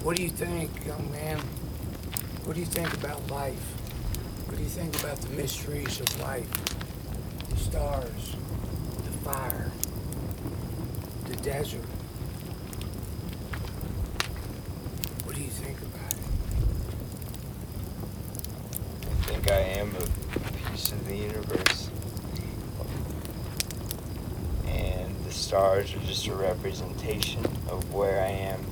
What do you think, young man? What do you think about life? What do you think about the mysteries of life? The stars, the fire, the desert. What do you think about it? I think I am a piece of the universe. And the stars are just a representation of where I am.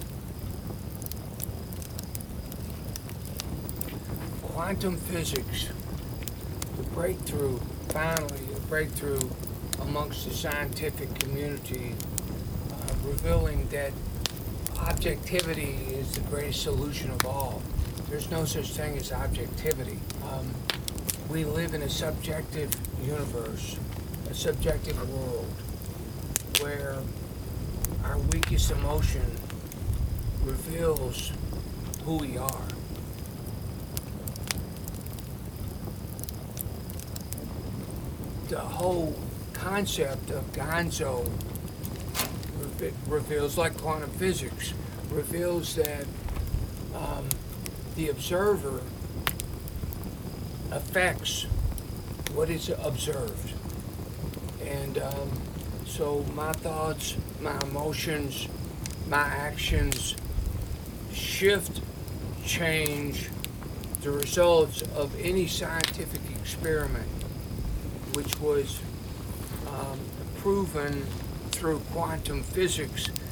Quantum physics, the breakthrough, finally, a breakthrough amongst the scientific community, revealing that objectivity is the greatest solution of all. There's no such thing as objectivity. We live in a subjective universe, a subjective world, where our weakest emotion reveals who we are. The whole concept of gonzo reveals, like quantum physics, reveals that the observer affects what is observed. And so my thoughts, my emotions, my actions shift, change the results of any scientific experiment which was proven through quantum physics